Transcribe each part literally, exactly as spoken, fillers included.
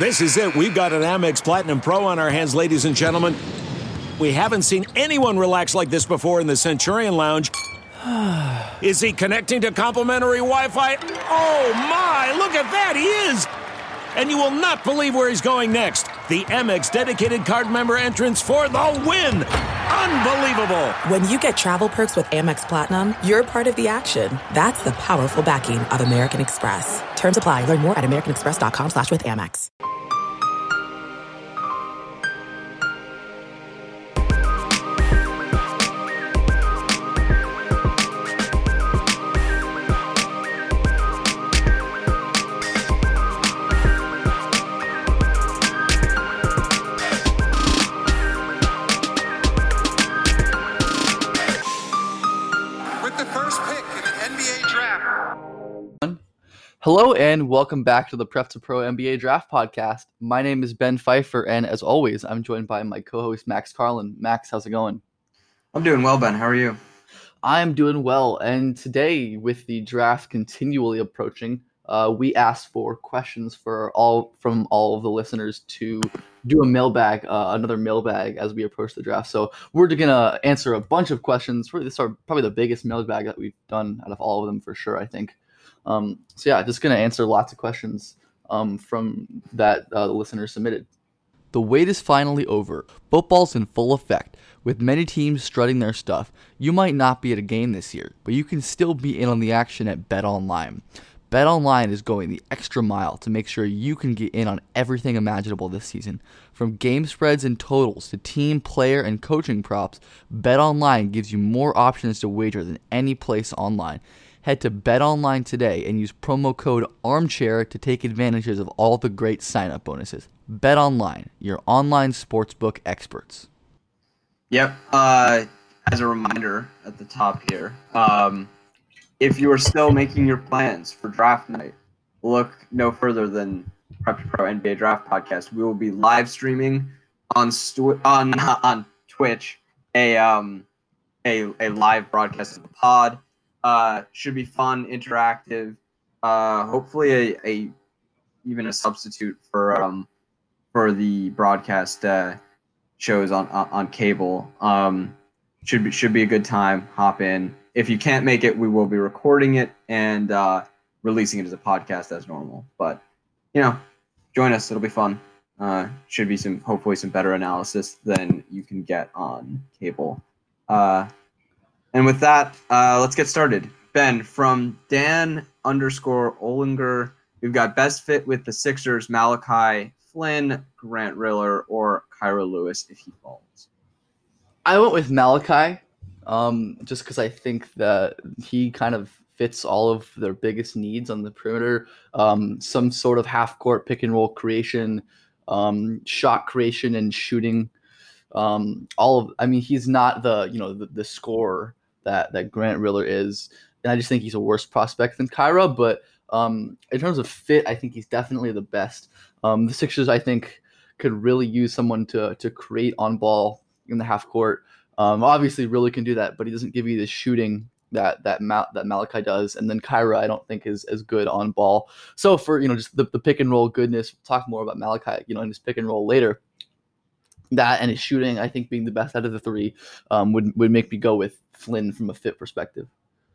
This is it. We've got an Amex Platinum Pro on our hands, ladies and gentlemen. We haven't seen anyone relax like this before in the Centurion Lounge. Is he connecting to complimentary Wi-Fi? Oh, my. Look at that. He is. And you will not believe where he's going next. The Amex dedicated card member entrance for the win. Unbelievable. When you get travel perks with Amex Platinum, you're part of the action. That's the powerful backing of American Express. Terms apply. Learn more at americanexpress.com slash with Amex. Hello and welcome back to the Prep to Pro N B A Draft Podcast. My name is Ben Pfeiffer, and as always, I'm joined by my co-host Max Carlin. Max, how's it going? I'm doing well, Ben. How are you? I'm doing well, and today, with the draft continually approaching, uh, we asked for questions for all from all of the listeners to do a mailbag, uh, another mailbag as we approach the draft. So we're gonna answer a bunch of questions. Really, this is probably the biggest mailbag that we've done out of all of them for sure, I think. Um, so yeah, just going to answer lots of questions um, from that uh, the listeners submitted. The wait is finally over. Football's in full effect. With many teams strutting their stuff, you might not be at a game this year, but you can still be in on the action at BetOnline. BetOnline is going the extra mile to make sure you can get in on everything imaginable this season. From game spreads and totals to team, player, and coaching props, BetOnline gives you more options to wager than any place online. Head to BetOnline today and use promo code ARMCHAIR to take advantages of all the great sign-up bonuses. BetOnline, your online sportsbook experts. Yep. Uh, as a reminder at the top here, um, if you are still making your plans for draft night, look no further than Prep to Pro N B A Draft Podcast. We will be live streaming on stu- on on Twitch a um a a live broadcast of the pod. Uh, should be fun, interactive. Uh, hopefully, a, a even a substitute for um for the broadcast uh, shows on, on on cable. Um, should be should be a good time. Hop in. If you can't make it, we will be recording it and uh, releasing it as a podcast as normal. But you know, join us. It'll be fun. Uh, should be some hopefully some better analysis than you can get on cable. Uh, And with that, uh, let's get started. Ben, from Dan underscore Olinger, we've got best fit with the Sixers, Malachi Flynn, Grant Riller, or Kira Lewis if he falls. I went with Malachi um, just because I think that he kind of fits all of their biggest needs on the perimeter. Um, some sort of half-court pick-and-roll creation, um, shot creation and shooting. Um, all of, I mean, he's not the, you know, the, the scorer that that Grant Riller is, and I just think he's a worse prospect than Kira. But um, in terms of fit, I think he's definitely the best. Um, the Sixers, I think, could really use someone to to create on ball in the half court. Um, obviously, Riller can do that, but he doesn't give you the shooting that that Mal- that Malachi does. And then Kira, I don't think is as good on ball. So for you know just the, the pick and roll goodness, we'll talk more about Malachi, you know, in his pick and roll later. That and his shooting, I think, being the best out of the three, um, would would make me go with Flynn from a fit perspective.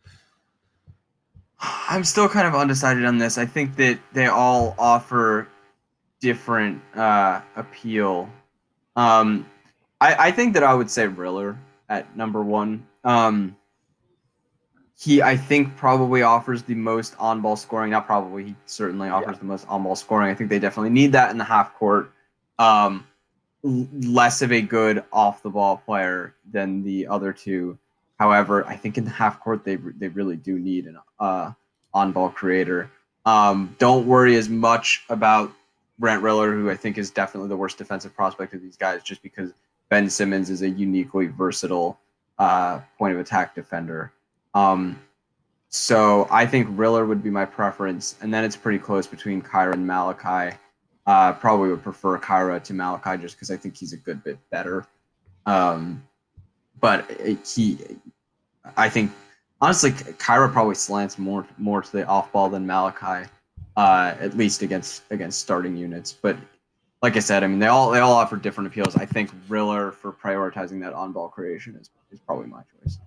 I'm still kind of undecided on this. I think that they all offer different uh, appeal. Um, I, I think that I would say Riller at number one. Um, he, I think, probably offers the most on-ball scoring. Not probably, he certainly offers yeah. the most on-ball scoring. I think they definitely need that in the half court. Um, less of a good off-the-ball player than the other two. However, I think in the half court they they really do need an uh, on-ball creator. Um, don't worry as much about Grant Riller, who I think is definitely the worst defensive prospect of these guys, just because Ben Simmons is a uniquely versatile uh, point of attack defender. Um, so I think Riller would be my preference, and then it's pretty close between Kira and Malachi. Uh, probably would prefer Kira to Malachi just because I think he's a good bit better. Um, but he, I think, honestly, Kira probably slants more more to the off ball than Malachi, uh, at least against against starting units. But like I said, I mean, they all they all offer different appeals. I think Riller for prioritizing that on-ball creation is, is probably my choice.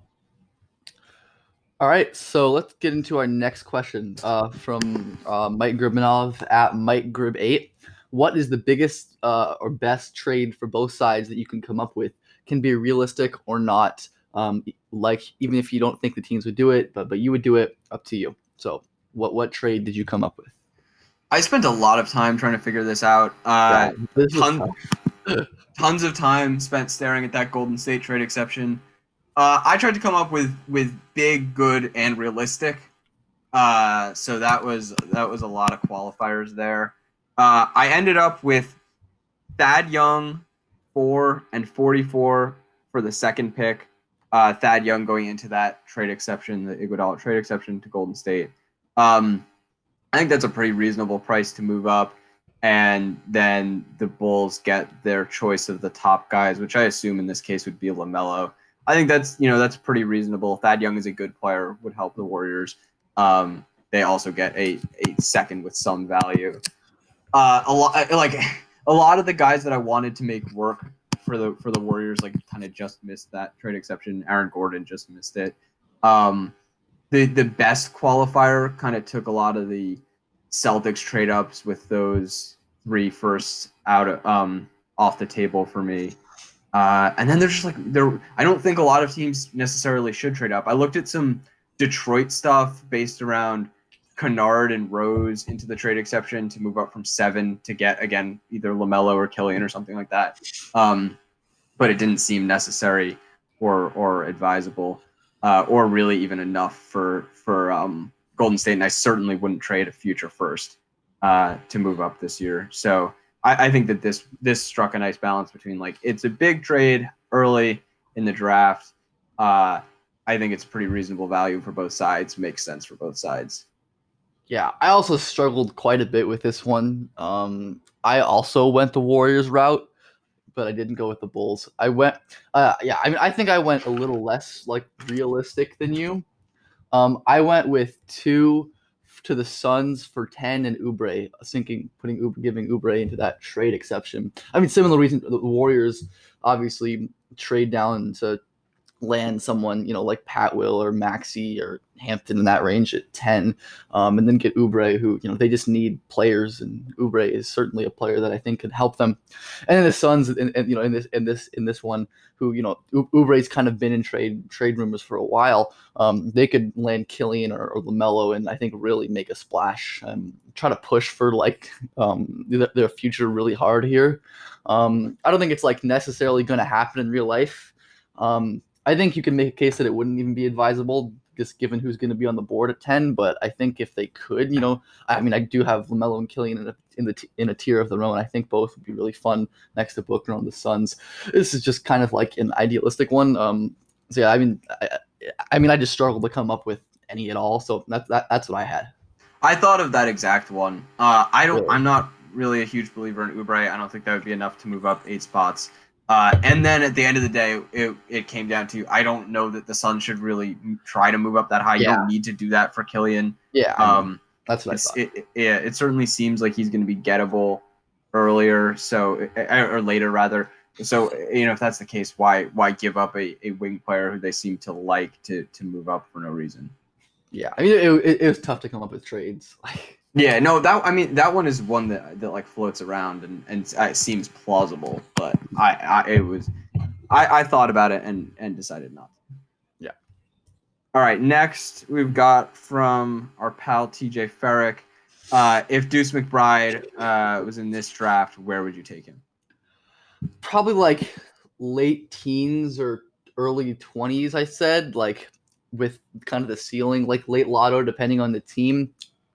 All right, so let's get into our next question uh, from uh, Mike Gribmanov at Mike Grib eight. What is the biggest uh, or best trade for both sides that you can come up with? Can be realistic or not. Um, like even if you don't think the teams would do it, but but you would do it. Up to you. So what what trade did you come up with? I spent a lot of time trying to figure this out. Uh, Yeah, this was ton, tons of time spent staring at that Golden State trade exception. Uh, I tried to come up with, with big, good, and realistic. Uh, so that was that was a lot of qualifiers there. Uh, I ended up with Thad Young, four and forty-four for the second pick. Uh, Thad Young going into that trade exception, the Iguodala trade exception to Golden State. Um, I think that's a pretty reasonable price to move up. And then the Bulls get their choice of the top guys, which I assume in this case would be LaMelo. I think that's, you know, that's pretty reasonable. Thad Young is a good player, would help the Warriors. Um, they also get a, a second with some value. Uh, a lot, like a lot of the guys that I wanted to make work for the for the Warriors, like kind of just missed that trade exception. Aaron Gordon just missed it. Um, the the best qualifier kind of took a lot of the Celtics trade ups with those three firsts out of, um off the table for me. Uh, and then there's just like there. I don't think a lot of teams necessarily should trade up. I looked at some Detroit stuff based around Kennard and Rose into the trade exception to move up from seven to get again either LaMelo or Killian or something like that. Um, but it didn't seem necessary or or advisable uh, or really even enough for for um, Golden State. And I certainly wouldn't trade a future first uh, to move up this year. So. I, I think that this this struck a nice balance between like it's a big trade early in the draft. Uh, I think it's pretty reasonable value for both sides. Makes sense for both sides. Yeah, I also struggled quite a bit with this one. Um, I also went the Warriors route, but I didn't go with the Bulls. I went, uh, yeah, I mean, I think I went a little less like realistic than you. Um, I went with two to the Suns for ten and Oubre, sinking, putting Oubre, giving Oubre into that trade exception. I mean, similar reason the Warriors obviously trade down to land someone, you know, like Pat Will or Maxey or Hampton in that range at ten, um, and then get Oubre, who, you know, they just need players, and Oubre is certainly a player that I think could help them. And then the Suns, and, and you know, in this in this in this one, who, you know, Oubre's kind of been in trade trade rumors for a while. Um, they could land Killian or, or LaMelo, and I think really make a splash and try to push for like um, their, their future really hard here. Um, I don't think it's like necessarily going to happen in real life. Um, I think you can make a case that it wouldn't even be advisable, just given who's going to be on the board at ten. But I think if they could, you know, I mean, I do have LaMelo and Killian in a, in the in a tier of their own. I think both would be really fun next to Booker on the Suns. This is just kind of like an idealistic one. Um, so yeah, I mean, I, I mean, I just struggled to come up with any at all. So that's that, that's what I had. I thought of that exact one. Uh, I don't. Really? I'm not really a huge believer in Oubre. I don't think that would be enough to move up eight spots. Uh, and then at the end of the day, it, it came down to I don't know that the Suns should really try to move up that high. You Yeah. don't need to do that for Killian. Yeah, I mean, Um, that's what I it's, thought. it, it, yeah, it certainly seems like he's going to be gettable earlier, so or later rather. So you know, if that's the case, why why give up a, a wing player who they seem to like to to move up for no reason? Yeah, I mean, it, it, it was tough to come up with trades. Like, Yeah, no, that I mean that one is one that that like floats around and and it seems plausible, but I, I it was I, I thought about it and and decided not to. Yeah. All right, next we've got from our pal T J Ferrick. Uh, if Deuce McBride uh, was in this draft, where would you take him? probably like late teens or early twenties, I said, like with kind of the ceiling, like late lotto, depending on the team.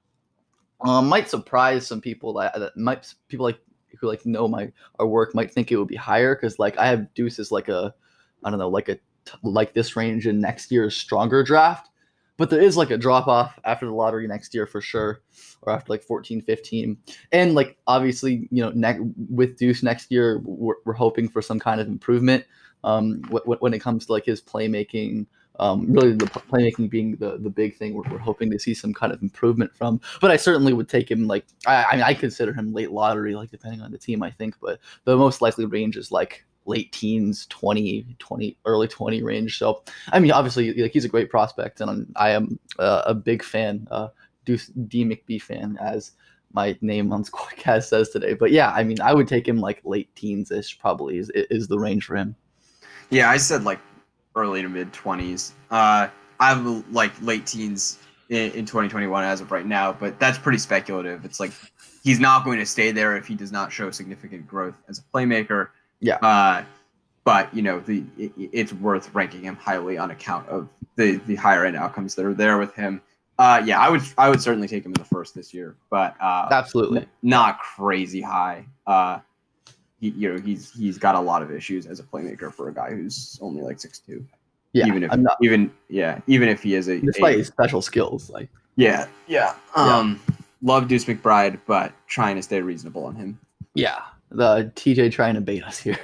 Um, might surprise some people that, that might people like who like know my our work might think it would be higher, because like I have Deuce as like a I don't know like a like this range in next year's stronger draft, but there is like a drop off after the lottery next year for sure, or after like fourteen, fifteen, and like obviously you know ne- with Deuce next year we're, we're hoping for some kind of improvement um, w- when it comes to like his playmaking. Um, really, the playmaking being the, the big thing we're, we're hoping to see some kind of improvement from. But I certainly would take him like I, I mean I consider him late lottery, like depending on the team, I think. But the most likely range is like late teens, twenty, twenty, early twenty range. So I mean, obviously, like he's a great prospect, and I'm, I am uh, a big fan, uh, Deuce D McBee fan, as my name on Squadcast says today. But yeah, I mean, I would take him like late teens ish, probably is is the range for him. Yeah, I said like early to mid twenties. Uh, I have like late teens in, in twenty twenty-one as of right now, but that's pretty speculative. It's like he's not going to stay there if he does not show significant growth as a playmaker. Yeah. Uh, but you know, the it, it's worth ranking him highly on account of the the higher end outcomes that are there with him. Uh, yeah, I would I would certainly take him in the first this year, but uh, absolutely n- not crazy high. Uh, He, you know, he's he's got a lot of issues as a playmaker for a guy who's only like six two. Yeah, even if I'm not, even yeah, even if he is a despite a, his special skills, like yeah, yeah. Um, yeah. Love Deuce McBride, but trying to stay reasonable on him. Yeah, the T J trying to bait us here.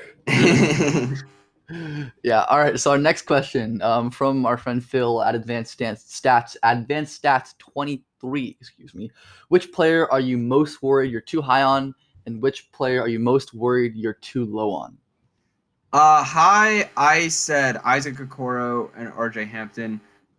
Yeah. All right. So our next question, um, from our friend Phil at Advanced Stats, Advanced Stats twenty-three. Excuse me. Which player are you most worried you're too high on? And which player are you most worried you're too low on? Uh, high, I said Isaac Okoro and R J Hampton.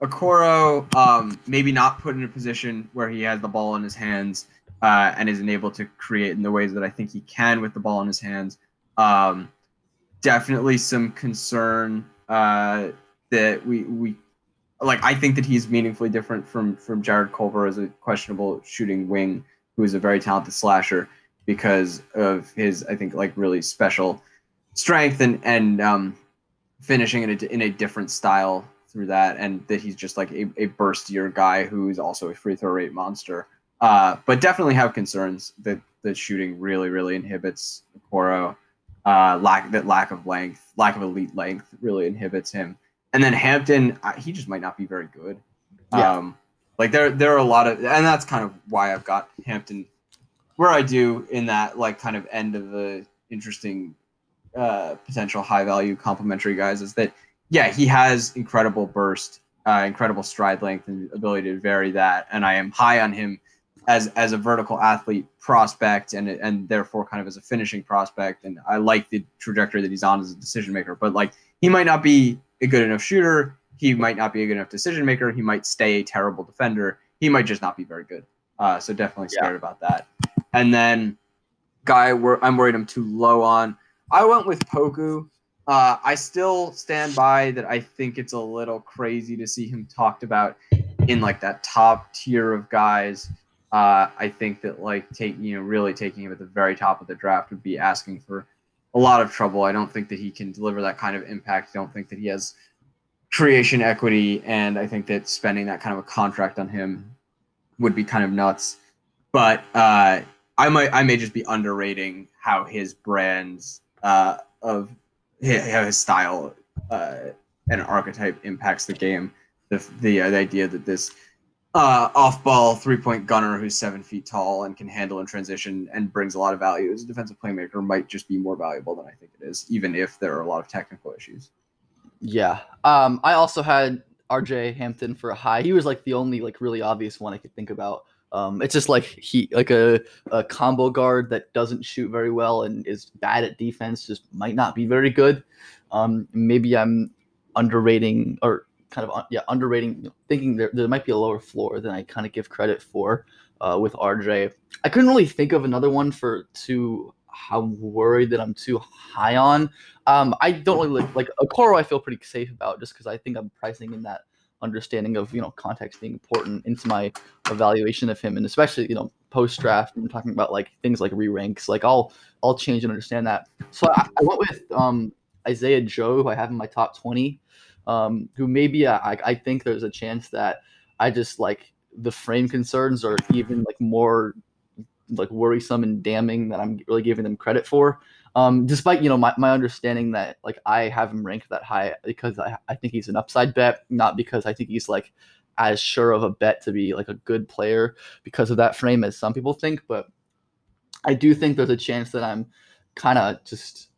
Okoro, um, maybe not put in a position where he has the ball in his hands uh, and isn't able to create in the ways that I think he can with the ball in his hands. Um, definitely some concern uh, that we we like. I think that he's meaningfully different from from Jared Culver as a questionable shooting wing, who is a very talented slasher, because of his, I think, like really special strength and and um, finishing in a in a different style through that, and that he's just like a, a burstier guy who is also a free throw rate monster. Uh, but definitely have concerns that that shooting really really inhibits Okoro. Uh, lack that lack of length, lack of elite length, really inhibits him. And then Hampton, uh, he just might not be very good. Yeah. Um, like there there are a lot of, and that's kind of why I've got Hampton where I do in that like kind of end of the interesting uh, potential high value complementary guys, is that, yeah, he has incredible burst, uh, incredible stride length and ability to vary that. And I am high on him as, as a vertical athlete prospect and, and therefore kind of as a finishing prospect. And I like the trajectory that he's on as a decision maker, but like he might not be a good enough shooter. He might not be a good enough decision maker. He might stay a terrible defender. He might just not be very good. Uh, so definitely scared yeah. about that. And then guy I'm worried I'm too low on. I went with Poku. Uh, I still stand by that. I think it's a little crazy to see him talked about in like that top tier of guys. Uh, I think that like taking, you know, really taking him at the very top of the draft would be asking for a lot of trouble. I don't think that he can deliver that kind of impact. I don't think that he has creation equity. And I think that spending that kind of a contract on him would be kind of nuts. But uh, I might, I may just be underrating how his brands uh, of his, how his style uh, and archetype impacts the game. The the, uh, the idea that this uh, off-ball three-point gunner who's seven feet tall and can handle in transition and brings a lot of value as a defensive playmaker might just be more valuable than I think it is, even if there are a lot of technical issues. Yeah. Um, I also had R J Hampton for a high. He was like the only like really obvious one I could think about. Um, it's just like he like a, a combo guard that doesn't shoot very well and is bad at defense, just might not be very good. Um, maybe I'm underrating or kind of yeah underrating, you know, thinking there, there might be a lower floor than I kind of give credit for uh, with R J. I couldn't really think of another one for too how worried that I'm too high on. Um, I don't really like, like Okoro I feel pretty safe about just because I think I'm pricing in that understanding of, you know, context being important into my evaluation of him, and especially, you know, post draft. I'm talking about like things like re-ranks. Like I'll I'll change and understand that. So I, I went with um, Isaiah Joe, who I have in my top twenty, um, who maybe I I think there's a chance that I just like the frame concerns are even like more like worrisome and damning that I'm really giving them credit for. Um, despite, you know, my, my understanding that like I have him ranked that high because I, I think he's an upside bet, not because I think he's like as sure of a bet to be like a good player because of that frame as some people think. But I do think there's a chance that I'm kind of just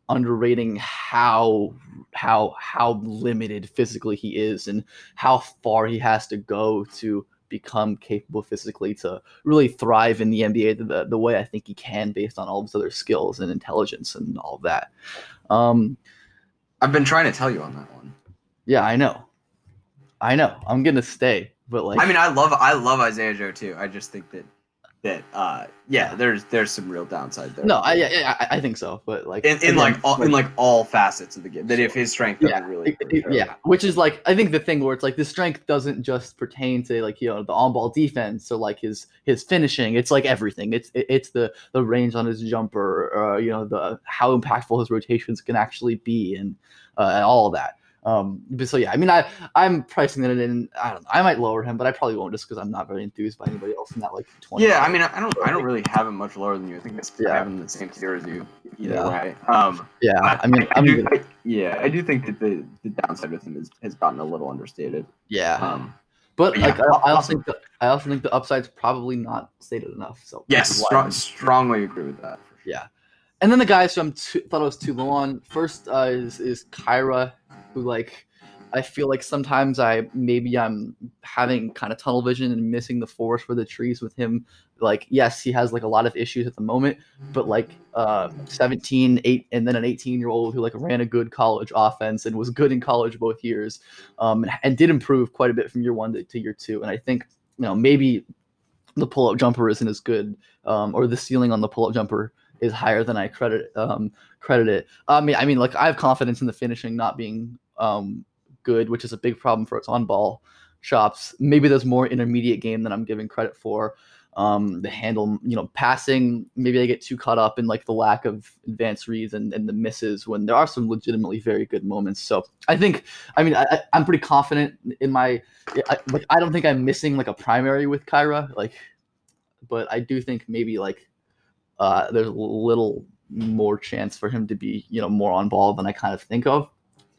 underrating how how how limited physically he is and how far he has to go to become capable physically to really thrive in the N B A the, the way I think he can based on all of his other skills and intelligence and all of that. Um, I've been trying to tell you on that one. Yeah, I know. I know. I'm gonna stay, but like I mean, I love I love Isaiah Joe too. I just think that that uh yeah, there's there's some real downside there. No, I yeah, I, I think so, but like in, in again, like all in like all facets of the game. That if his strength doesn't yeah, really, it- it- yeah, which is like I think the thing where it's like the strength doesn't just pertain to like you know the on-ball defense or like his his finishing. It's like everything. It's it, it's the the range on his jumper, uh, you know the how impactful his rotations can actually be, and uh, and all of that. Um, but so yeah, I mean, I I'm pricing it in. I don't know. I might lower him, but I probably won't just because I'm not very enthused by anybody else in that like twenty. Yeah, I mean, I don't I don't really have him much lower than you. I think that's Yeah. I have him in the same tier as you. Either Yeah. way. Um, Yeah, I, I mean, I, I'm do, gonna- I, yeah, I do think that the, the downside with him is, has gotten a little understated. yeah. Um, But yeah, like, I, I also awesome. think the, I also think the upside's probably not stated enough. So yes, that's why strong, I'm- strongly agree with that. for sure. yeah. And then the guys who I'm too, thought I was too low on first uh, is is Kyra, who like I feel like sometimes I maybe I'm having kind of tunnel vision and missing the forest for the trees with him. Like yes, he has like a lot of issues at the moment, but like uh, seventeen, eight, and then an eighteen year old who like ran a good college offense and was good in college both years, um, and, and did improve quite a bit from year one to, to year two. And I think you know maybe the pull up jumper isn't as good, um, or the ceiling on the pull up jumper is higher than I credit um, credit it. I mean, I mean, like I have confidence in the finishing not being um, good, which is a big problem for its on ball shops. Maybe there's more intermediate game than I'm giving credit for. Um, the handle, you know, passing. Maybe I get too caught up in like the lack of advanced reads and, and the misses when there are some legitimately very good moments. So I think, I mean, I, I'm pretty confident in my. I, like I don't think I'm missing like a primary with Kyra, like, but I do think maybe like. Uh, there's a little more chance for him to be, you know, more on ball than I kind of think of.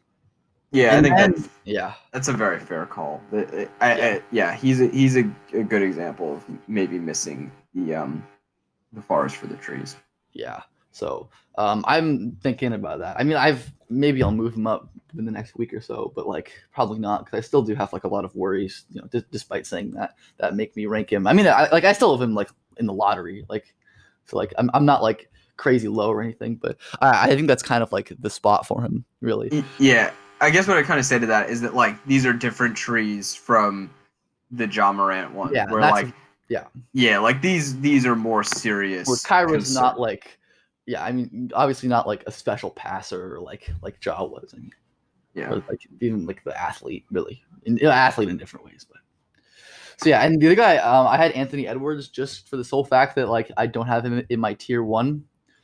Yeah, And I think then- that's Yeah, that's a very fair call. I, I, I, yeah, he's a, he's a, a good example of maybe missing the um the forest for the trees. yeah. So um, I'm thinking about that. I mean, I've maybe I'll move him up in the next week or so, but like probably not because I still do have like a lot of worries. You know, d- despite saying that, that make me rank him. I mean, I, like I still have him like in the lottery. Like, so like I'm I'm not like crazy low or anything, but I, I think that's kind of like the spot for him, really. Y- Yeah, I guess what I kind of say to that is that like these are different trees from the John Morant one, Yeah, where that's- like yeah. yeah, like these these are more serious. Where Kyra's concern- not like, yeah, I mean, obviously not like a special passer or like like Ja was, and yeah. or like even like the athlete, really, in, you know, athlete in different ways. But so yeah, and the other guy, um, I had Anthony Edwards just for the sole fact that like I don't have him in my tier one,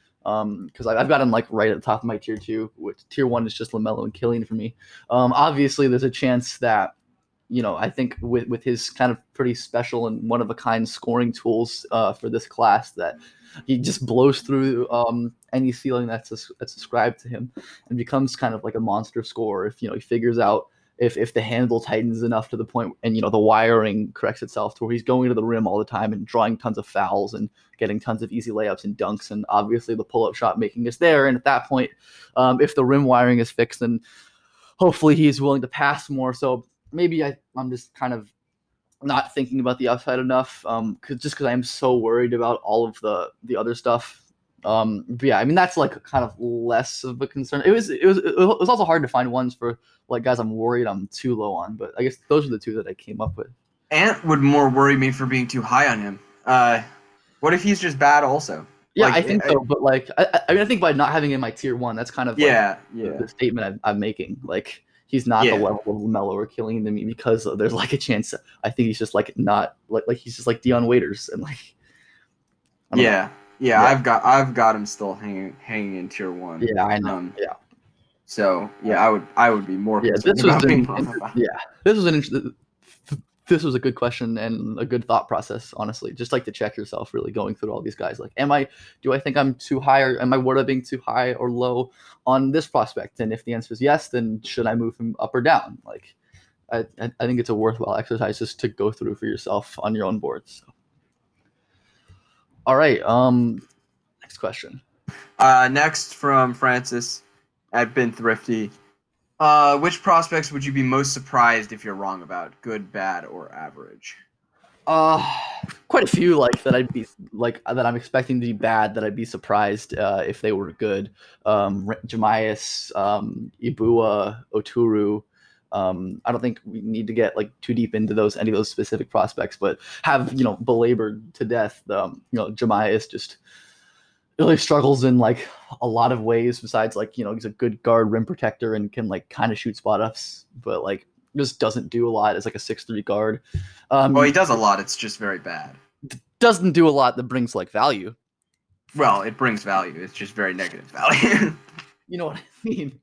um, because I've got him like right at the top of my tier two. Which tier one is just LaMelo and Killian for me. Um, obviously, there's a chance that. You know, I think with, with his kind of pretty special and one of a kind scoring tools uh, for this class, that he just blows through um, any ceiling that's that's ascribed to him and becomes kind of like a monster scorer. If you know he figures out if if the handle tightens enough to the point and you know the wiring corrects itself to where he's going to the rim all the time and drawing tons of fouls and getting tons of easy layups and dunks, and obviously the pull up shot making is there. And at that point, um, if the rim wiring is fixed, then hopefully he's willing to pass more. So. Maybe I, I'm just kind of not thinking about the upside enough, um, cause, just because I'm so worried about all of the the other stuff. Um, but yeah, I mean that's like kind of less of a concern. It was it was it was also hard to find ones for like guys I'm worried I'm too low on, but I guess those are the two that I came up with. Ant would more worry me for being too high on him. Uh, what if he's just bad also? Yeah, Like, I think I- so, but like I, I mean I think by not having him in my tier one, that's kind of like Yeah, the, yeah. the statement I'm, I'm making. Like. He's not Yeah. the level of LaMelo or Killian to me because there's like a chance. That I think he's just like not like like he's just like Dion Waiters and like. I don't Yeah, know. yeah, Yeah. I've got I've got him still hanging hanging in tier one. Yeah, I know. Um, yeah, So yeah, I would I would be more yeah. concerned This was about an, being wrong about- yeah. This was an int- this was a good question and a good thought process. Honestly, just like to check yourself, really going through all these guys. Like, am I? Do I think I'm too high, or am I worried about being too high or low on this prospect? And if the answer is yes, then should I move him up or down? Like, I I I think it's a worthwhile exercise just to go through for yourself on your own board. So. All right. Um. Next question. Uh, next from Francis at Been Thrifty. Uh, which prospects would you be most surprised if you're wrong about? Good, bad, or average? Uh, quite a few like that. I'd be like that. I'm expecting to be bad. That I'd be surprised uh, if they were good. Um, Jamias, um, Ibua, Oturu. Um, I don't think we need to get like too deep into those any of those specific prospects, but have you know belabored to death. Um, you know, Jamias just really struggles in like a lot of ways. Besides, like you know, he's a good guard rim protector and can like kind of shoot spot ups, but like just doesn't do a lot as like a six three guard. Um, well, he does a lot. It's just very bad. Doesn't do a lot that brings like value. Well, it brings value. It's just very negative value. You know what I mean?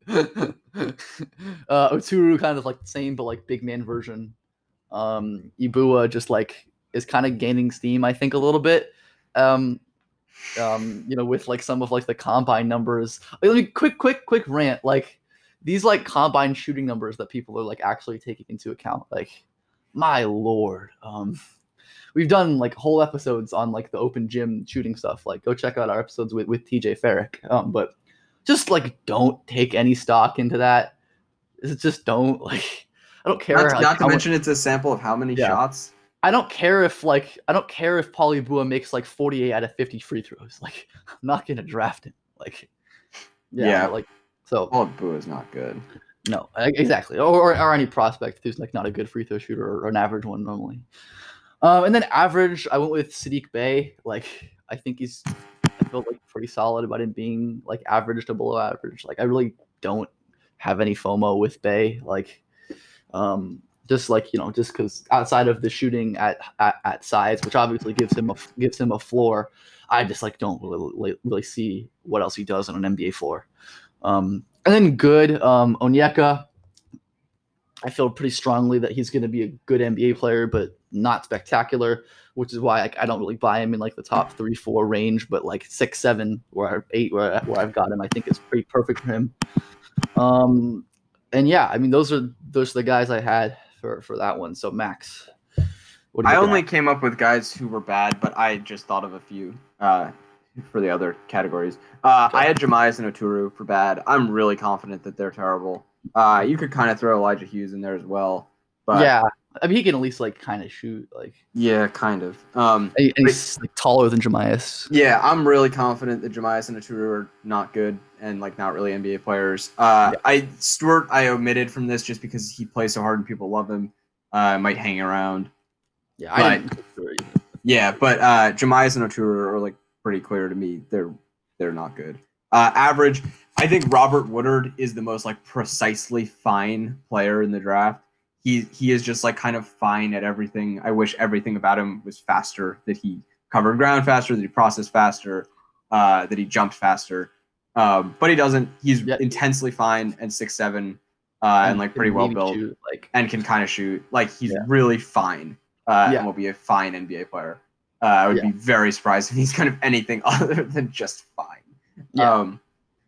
uh, Oturu kind of like the same, but like big man version. Um, Ibua just like is kind of gaining steam, I think, a little bit. Um, um, you know, with like some of like the combine numbers. Let me quick, quick, quick rant. Like these like combine shooting numbers that people are like actually taking into account. Like, my lord. Um, we've done like whole episodes on like the open gym shooting stuff. Like, go check out our episodes with with T J Farrick. Um, but just like don't take any stock into that. It's just don't like. I don't care. Not, like, not to much, mention, it's a sample of how many yeah. shots. I don't care if like I don't care if Paul Ibua makes like forty-eight out of fifty free throws. Like, I'm not gonna draft him. Like, yeah, yeah. like so. Paul Ibua is not good. No, exactly. Or, or or any prospect who's like not a good free throw shooter or, or an average one normally. Um, and then average, I went with Sadiq Bey. Like, I think he's, I feel like pretty solid about him being like average to below average. Like, I really don't have any FOMO with Bey. Like, um, just like you know, just because outside of the shooting at, at at size, which obviously gives him a gives him a floor, I just like don't really really see what else he does on an N B A floor. Um, and then good, um, Onyeka. I feel pretty strongly that he's going to be a good N B A player, but not spectacular, which is why I, I don't really buy him in like the top three, four range, but like six, seven, or eight, where, where I've got him, I think is pretty perfect for him. Um, and yeah, I mean, those are those are the guys I had for, for that one. So Max, what do you I only at? came up with guys who were bad, but I just thought of a few uh, for the other categories. Uh, Okay. I had Jamias and Oturu for bad. I'm really confident that they're terrible. Uh, you could kind of throw Elijah Hughes in there as well. But Yeah, I mean, he can at least like kind of shoot, like, yeah, kind of. Um, and he's like taller than Jamias. yeah, I'm really confident that Jamias and Oturu are not good and like not really N B A players. Uh, Yeah. I Stewart I omitted from this just because he plays so hard and people love him. Uh, might hang around. Yeah, I But- didn't consider it either. Yeah, but uh, Jamias and Oturu are like pretty clear to me. They're they're not good. Uh, average. I think Robert Woodard is the most like precisely fine player in the draft. He he is just like kind of fine at everything. I wish everything about him was faster. That he covered ground faster. That he processed faster. Uh, that he jumped faster. Um, but he doesn't. He's Yeah. intensely fine and six seven, uh, and like pretty well Maybe built shoot, like, and can kind of shoot. Like he's Yeah. really fine. Uh, Yeah. and will be a fine N B A player. Uh, I would Yeah. be very surprised if he's kind of anything other than just fine. Yeah. Um,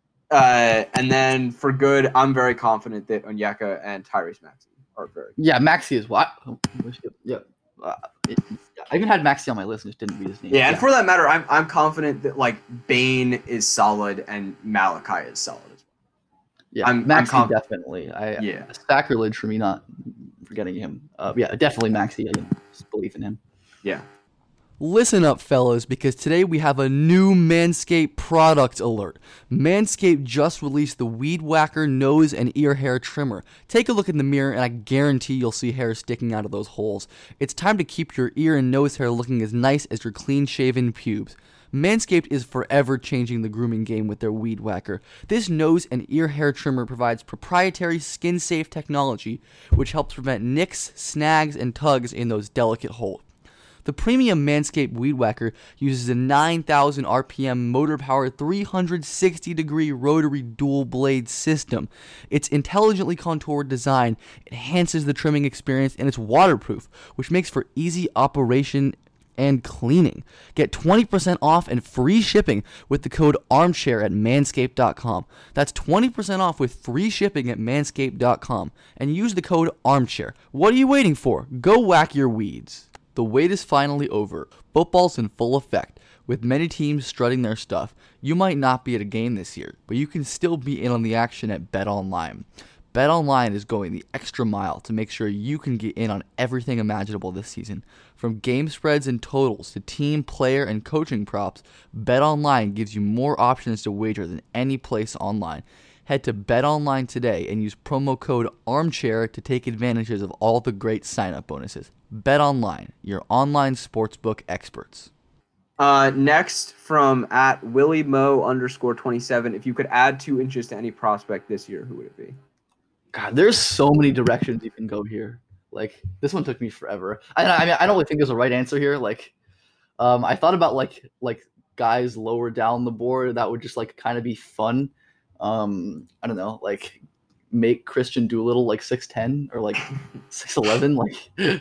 uh, and then for good, I'm very confident that Onyeka and Tyrese Maxey are very good. yeah, Maxi is what? Yeah, uh, it, I even had Maxi on my list and just didn't read his name. Yeah, and for that matter, I'm I'm confident that like Bane is solid and Malachi is solid as yeah, I'm- I'm Maxi conf- definitely. I well. Yeah. sacrilege for me not forgetting him. Uh, yeah, definitely Maxi. I just believe in him. Yeah. Listen up, fellas, because today we have a new Manscaped product alert. Manscaped just released the Weed Whacker nose and ear hair trimmer. Take a look in the mirror and I guarantee you'll see hair sticking out of those holes. It's time to keep your ear and nose hair looking as nice as your clean-shaven pubes. Manscaped is forever changing the grooming game with their Weed Whacker. This nose and ear hair trimmer provides proprietary skin-safe technology which helps prevent nicks, snags, and tugs in those delicate holes. The premium Manscaped Weed Whacker uses a nine thousand R P M motor-powered three hundred sixty degree rotary dual-blade system. Its intelligently contoured design enhances the trimming experience, and it's waterproof, which makes for easy operation and cleaning. Get twenty percent off and free shipping with the code armchair at manscaped dot com. That's twenty percent off with free shipping at manscaped dot com. And use the code armchair. What are you waiting for? Go whack your weeds. The wait is finally over. Football's in full effect. With many teams strutting their stuff, you might not be at a game this year, but you can still be in on the action at BetOnline. BetOnline is going the extra mile to make sure you can get in on everything imaginable this season. From game spreads and totals to team, player, and coaching props, BetOnline gives you more options to wager than any place online. Head to BetOnline today and use promo code ARMCHAIR to take advantages of all the great sign-up bonuses. BetOnline, your online sportsbook experts. Uh, next from at Willie Mo underscore twenty-seven. If you could add two inches to any prospect this year, who would it be? God, there's so many directions you can go here. Like, this one took me forever. I, I mean, I don't really think there's a right answer here. Like, um, I thought about like like guys lower down the board that would just like kind of be fun. Um, I don't know, like make Christian Doolittle like six ten or like six eleven. Like,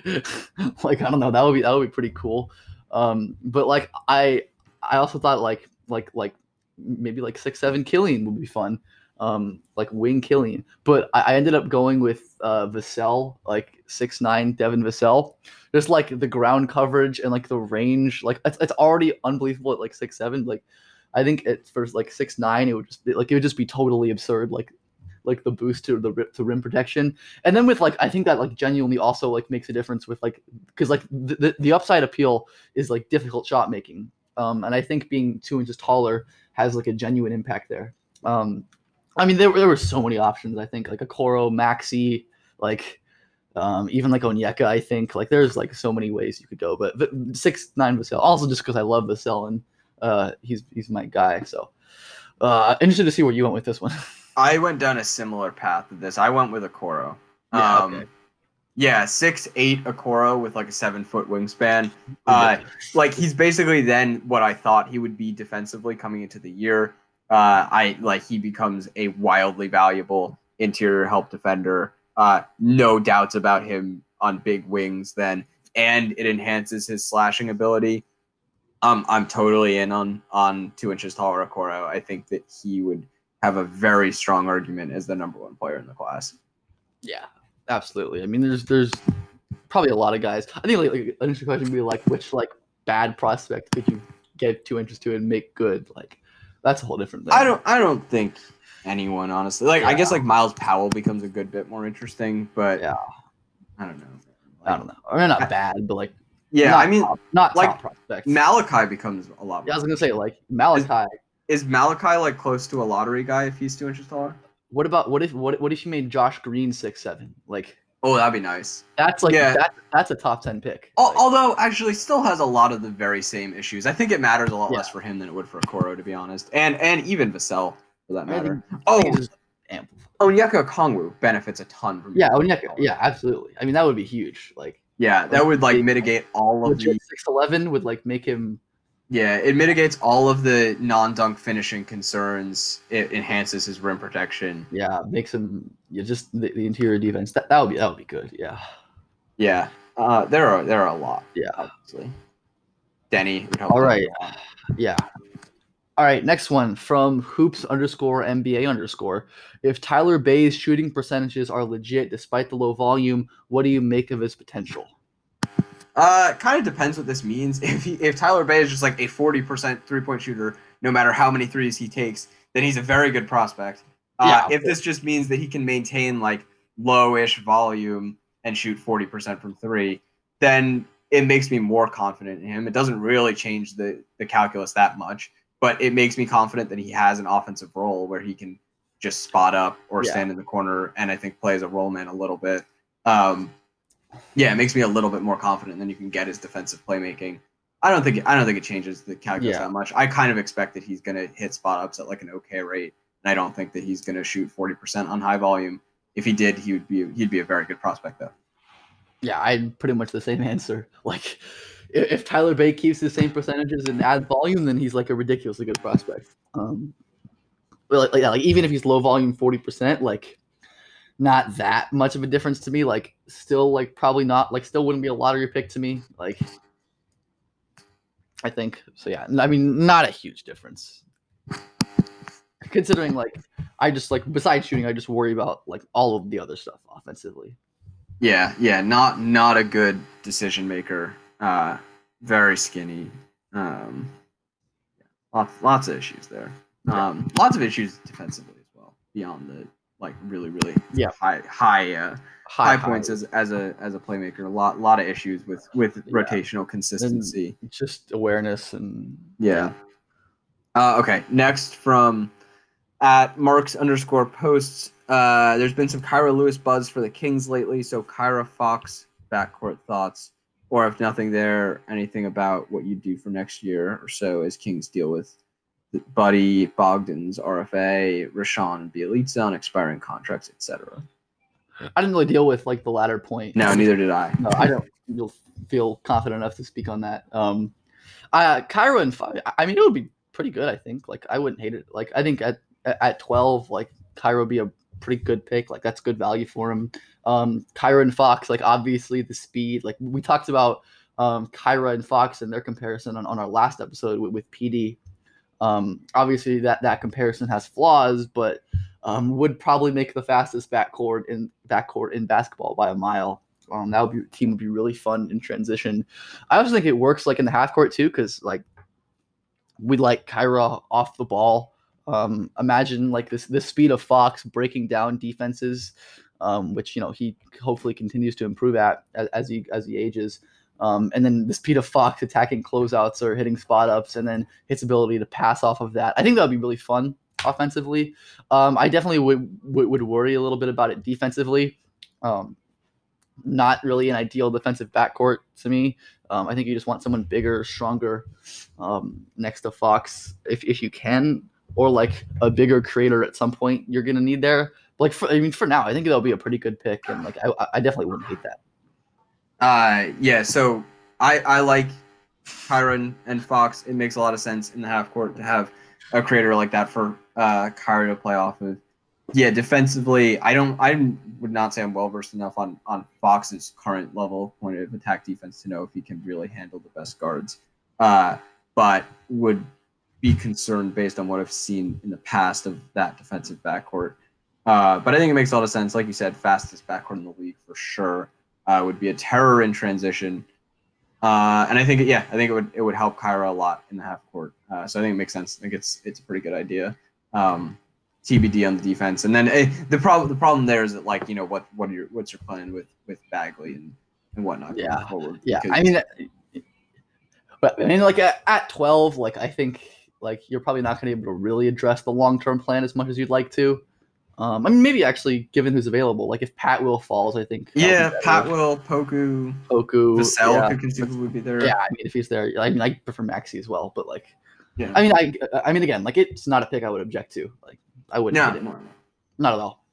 like I don't know, that would be that would be pretty cool. Um, but like I I also thought like like like maybe like six seven Killian would be fun. Um, like wing Killian, but I, I ended up going with uh, Vassell, like six nine Devin Vassell. Just like the ground coverage and like the range, like it's, it's already unbelievable at like six seven. Like I think at first like six nine, it would just be, like it would just be totally absurd. Like like the boost to the to rim protection, and then with like I think that like genuinely also like makes a difference with like because like the, the the upside appeal is like difficult shot making. Um, and I think being two inches taller has like a genuine impact there. Um. I mean, there were, there were so many options, I think, like Okoro, Maxi, like um, even like Onyeka, I think. Like, there's like so many ways you could go. But, but six nine Vassell, also just because I love Vassell and uh, he's he's my guy. So uh, interested to see where you went with this one. I went down a similar path to this. I went with Okoro. Yeah, um, okay. Yeah, six eight Okoro with like a seven-foot wingspan. Uh, like, he's basically then what I thought he would be defensively coming into the year. Uh, I like he becomes a wildly valuable interior help defender. Uh, no doubts about him on big wings then, and it enhances his slashing ability. Um, I'm totally in on on two inches taller Okoro. I think that he would have a very strong argument as the number one player in the class. Yeah, absolutely. I mean, there's there's probably a lot of guys. I think like, like an interesting question would be like, which like bad prospect could you get two inches to and make good? Like. That's a whole different thing. I don't. I don't think anyone, honestly. Like, yeah. I guess like Miles Powell becomes a good bit more interesting, but yeah, I don't know. Like, I don't know. I mean, not bad, but like yeah. Not I mean, top, not like top prospects. Malachi becomes a lot. Yeah, I was more gonna say like Malachi. Is, is Malachi like close to a lottery guy if he's two inches taller? What about what if what what if you made Josh Green six seven? Like, oh, that'd be nice. That's like yeah. that. That's a top ten pick. Al- like, although, actually, still has a lot of the very same issues. I think it matters a lot yeah. less for him than it would for Okoro, to be honest, and and even Vassell for that matter. I think, oh, I think it's amplified. Onyeka Okongwu benefits a ton from. Yeah, Onyeka. Yeah, absolutely. I mean, that would be huge. Like, yeah, that would like mitigate all of the six eleven would like make him. Yeah, it mitigates all of the non-dunk finishing concerns. It enhances his rim protection. Yeah, makes him yeah, just the, the interior defense. That that would be that would be good. Yeah. Yeah, uh, there are there are a lot. Yeah, obviously. Denny would help. All right. Yeah. All right. Next one from hoops underscore N B A underscore. If Tyler Bay's shooting percentages are legit despite the low volume, what do you make of his potential? Uh, kind of depends what this means. If he, if Tyler Bay is just like a forty percent three-point shooter, no matter how many threes he takes, then he's a very good prospect. Uh, Yeah, if this just means that he can maintain like low-ish volume and shoot forty percent from three, then it makes me more confident in him. It doesn't really change the, the calculus that much, but it makes me confident that he has an offensive role where he can just spot up or Yeah. stand in the corner and I think play as a roll man a little bit. Um, yeah, it makes me a little bit more confident than you can get his defensive playmaking. I don't think I don't think it changes the calculus Yeah. that much. I kind of expect that he's going to hit spot ups at like an okay rate, and I don't think that he's going to shoot forty percent on high volume. If he did, he would be he'd be a very good prospect though. Yeah, I had pretty much the same answer. Like, if, if Tyler Bay keeps the same percentages and adds volume, then he's like a ridiculously good prospect. Um, but like, like, yeah, like even if he's low volume forty percent, like not that much of a difference to me. Like, still like probably not like still wouldn't be a lottery pick to me. Like, I think so. Yeah, I mean, not a huge difference. Considering like I just like besides shooting, I just worry about like all of the other stuff offensively. Yeah, yeah, not not a good decision maker. Uh, very skinny. Um, lots lots of issues there. Um, lots of issues defensively as well, beyond the like really really Yeah. high high uh, high, points as as a as a playmaker. A lot lot of issues with with Yeah. rotational consistency. And just awareness and Yeah. Uh, okay. Next from at Marks underscore posts. Uh, there's been some Kyra Lewis buzz for the Kings lately. So Kyra Fox backcourt thoughts, or if nothing there, anything about what you do for next year or so as Kings deal with Buddy, Bogdan's R F A, Rashawn Bielitsa on expiring contracts, et cetera. I didn't really deal with like the latter point. No, neither did I. No, I don't you'll feel confident enough to speak on that. Um, uh, Kyra and five, I mean, it would be pretty good. I think. Like, I wouldn't hate it. Like, I think at at twelve, like Kyra would be a pretty good pick. Like, that's good value for him. Um, Kyra and Fox, like obviously the speed. Like we talked about um, Kyra and Fox and their comparison on, on our last episode with, with P D. Um, obviously that, that comparison has flaws, but um, would probably make the fastest backcourt in backcourt in basketball by a mile. Um, that would be team would be really fun in transition. I also think it works like in the half court too, because like we like Kyra off the ball. Um, imagine like this this speed of Fox breaking down defenses, um, which you know he hopefully continues to improve at as, as he as he ages. Um, and then the speed of Fox attacking closeouts or hitting spot ups, and then his ability to pass off of that. I think that would be really fun offensively. Um, I definitely would, would would worry a little bit about it defensively. Um, not really an ideal defensive backcourt to me. Um, I think you just want someone bigger, stronger um, next to Fox if if you can, or like a bigger creator at some point you're gonna need there. But like for, I mean, for now, I think that'll be a pretty good pick, and like I, I definitely wouldn't hate that. Uh, yeah, so I, I like Kyra and Fox. It makes a lot of sense in the half court to have a creator like that for uh, Kyra to play off of. Yeah, defensively, I don't. I would not say I'm well versed enough on on Fox's current level point of attack defense to know if he can really handle the best guards. Uh, but would be concerned based on what I've seen in the past of that defensive backcourt. Uh, but I think it makes a lot of sense. Like you said, fastest backcourt in the league for sure. Uh, would be a terror in transition, uh, and I think yeah, I think it would it would help Kyra a lot in the half court. Uh, so I think it makes sense. I think it's it's a pretty good idea. Um, T B D on the defense, and then eh, the problem the problem there is that like you know what what are your what's your plan with with Bagley and, and whatnot yeah going forward? Yeah, Because, I mean, but I mean, like at, at twelve, like I think like you're probably not going to be able to really address the long term plan as much as you'd like to. Um, I mean, maybe actually, given who's available, like if Pat Will falls, I think. yeah, Pat Will, Poku, Poku, Vassell yeah. could conceivably be there. Yeah, I mean, if he's there, I mean, I prefer Maxey as well, but like, Yeah. I mean, I, I mean, again, like it's not a pick I would object to. Like, I wouldn't No, hate it. no, no. Not at all.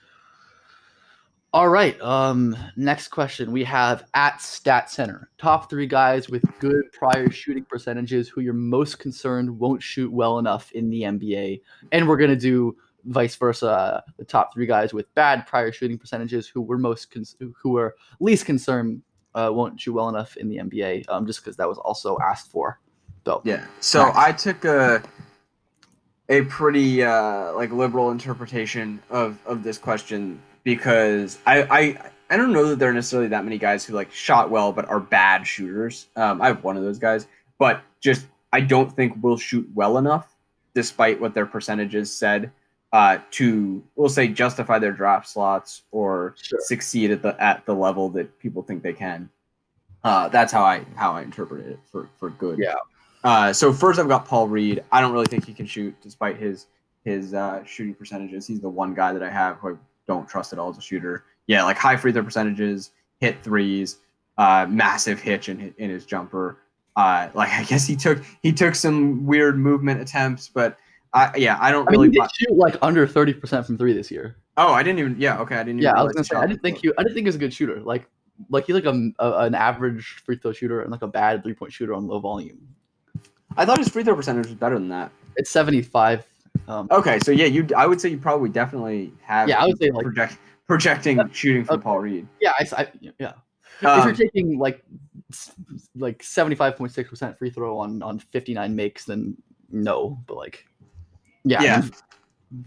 All right. Um, next question. We have at Stat Center. Top three guys with good prior shooting percentages who you're most concerned won't shoot well enough in the N B A. And we're gonna do vice versa. Uh, the top three guys with bad prior shooting percentages who were most con- who were least concerned uh, won't shoot well enough in the N B A. Um, just because that was also asked for. So Yeah. So Nice. I took a a pretty uh, like liberal interpretation of, of this question because I, I I don't know that there are necessarily that many guys who like shot well but are bad shooters. Um, I have one of those guys, but just I don't think will shoot well enough, despite what their percentages said, uh, to we'll say justify their draft slots or Sure. succeed at the at the level that people think they can. Uh, that's how I how I interpret it for, for good. Yeah. Uh, so first I've got Paul Reed. I don't really think he can shoot despite his his uh, shooting percentages. He's the one guy that I have who I don't trust at all as a shooter. Yeah, like high free throw percentages, hit threes, uh, massive hitch in in his jumper. Uh, like I guess he took he took some weird movement attempts, but I yeah I don't I mean, really. he did buy- shoot like under thirty percent from three this year. oh, I didn't even. Yeah, okay, I didn't. Even Yeah, I was realize gonna say he I shot didn't think before. you. I didn't think he was a good shooter. Like, like he's like a, a an average free throw shooter and like a bad three point shooter on low volume. I thought his free throw percentage was better than that. It's seventy five. Um, Okay, so yeah, you. I would say you probably definitely have. Yeah, I would say, like- project, projecting shooting from Okay. Paul Reed. yeah, I, I yeah. if Um, you're taking like s- like seventy five point six percent free throw on on fifty nine makes, then no. But like, yeah, I Yeah. mean,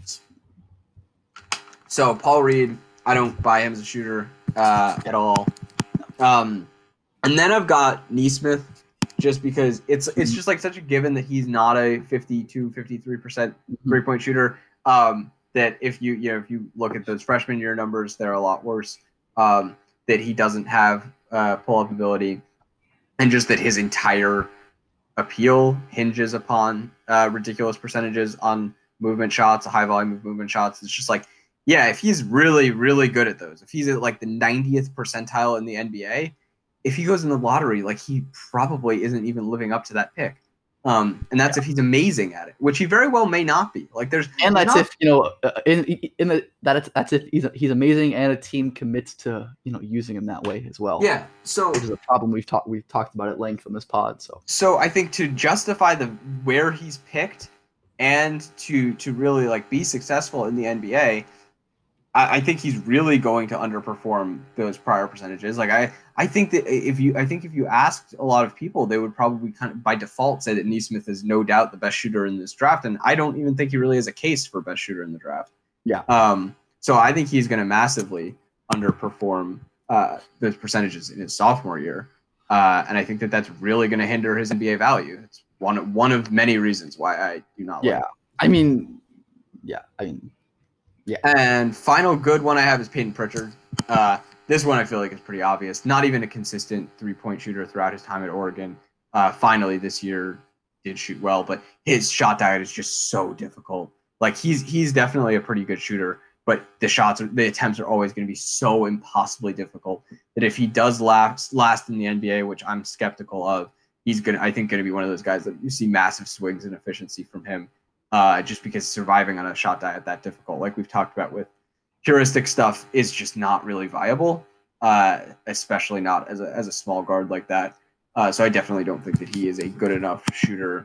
So Paul Reed, I don't buy him as a shooter uh, at all. Um, and then I've got Neesmith. just because it's it's just like such a given that he's not a fifty-two, fifty-three percent three point shooter. Um, that if you you know if you look at those freshman year numbers, they're a lot worse. Um, that he doesn't have uh, pull up ability, and just that his entire appeal hinges upon uh, ridiculous percentages on movement shots, high volume of movement shots. It's just like, yeah, if he's really, really good at those, if he's at like the ninetieth percentile in the N B A, if he goes in the lottery, like he probably isn't even living up to that pick. Um, and that's yeah. if he's amazing at it, which he very well may not be. Like there's and there's that's not... if you know in in the that that's if he's he's amazing and a team commits to you know using him that way as well. Yeah, so which is a problem we've talked we've talked about at length on this pod. So so I think to justify the where he's picked and to to really like be successful in the N B A, I, I think he's really going to underperform those prior percentages. Like I. I think that if you, I think if you asked a lot of people, they would probably kind of by default say that Nesmith is no doubt the best shooter in this draft, and I don't even think he really has a case for best shooter in the draft. Yeah. Um. So I think he's going to massively underperform uh, those percentages in his sophomore year, uh, and I think that that's really going to hinder his N B A value. It's one of, one of many reasons why I do not. Yeah. Like him. I mean, yeah. I mean, yeah. And final good one I have is Peyton Pritchard. Uh, This one I feel like is pretty obvious. Not even a consistent three-point shooter throughout his time at Oregon. Uh, finally, this year did shoot well, but his shot diet is just so difficult. Like he's he's definitely a pretty good shooter, but the shots, are, the attempts are always going to be so impossibly difficult that if he does last last in the N B A, which I'm skeptical of, he's gonna I think going to be one of those guys that you see massive swings in efficiency from him, uh, just because surviving on a shot diet that difficult, like we've talked about with heuristic stuff, is just not really viable, uh, especially not as a as a small guard like that. Uh, so I definitely don't think that he is a good enough shooter,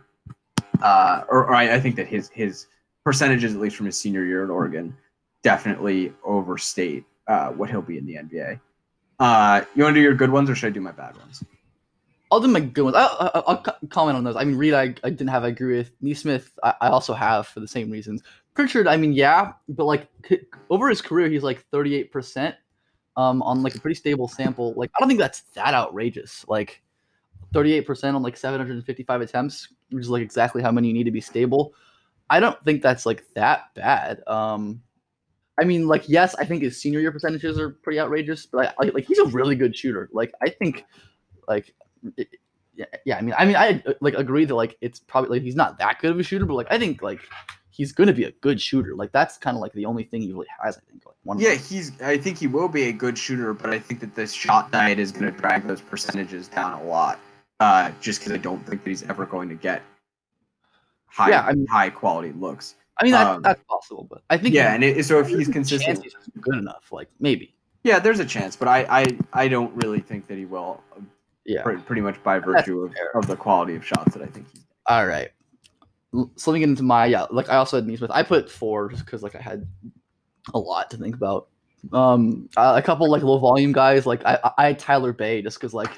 uh, or, or I, I think that his his percentages, at least from his senior year at Oregon, definitely overstate uh, what he'll be in the N B A. Uh, you want to do your good ones, or should I do my bad ones? I'll do my good ones. I'll, I'll, I'll comment on those. I mean, Reed, I, I didn't have. I agree with. Nesmith, I, I also have for the same reasons. Pritchard, I mean, yeah, but like over his career, he's like thirty-eight percent um, on like a pretty stable sample. Like, I don't think that's that outrageous. Like thirty-eight percent on like seven hundred fifty-five attempts, which is like exactly how many you need to be stable. I don't think that's like that bad. Um, I mean, like, yes, I think his senior year percentages are pretty outrageous, but I, like, like he's a really good shooter. Like, I think, like, it, yeah, yeah. I mean, I mean, I like agree that like it's probably like he's not that good of a shooter, but like I think like. He's going to be a good shooter. Like that's kind of like the only thing he really has. I think. Like one. Yeah, he's. I think he will be a good shooter, but I think that this shot diet is going to drag those percentages down a lot. Uh, just because I don't think that he's ever going to get high, yeah, I mean, high quality looks. I mean, that, um, that's possible, but I think. Yeah, and it, so if he's consistent, he's good enough. Like maybe. Yeah, there's a chance, but I, I, I don't really think that he will. Yeah. Pretty, pretty much by virtue of, of the quality of shots that I think he's. All right. So let me get into my yeah. Like I also had Nesmith. I put four just because like I had a lot to think about. Um, a couple like low volume guys. Like I, I had Tyler Bay just because like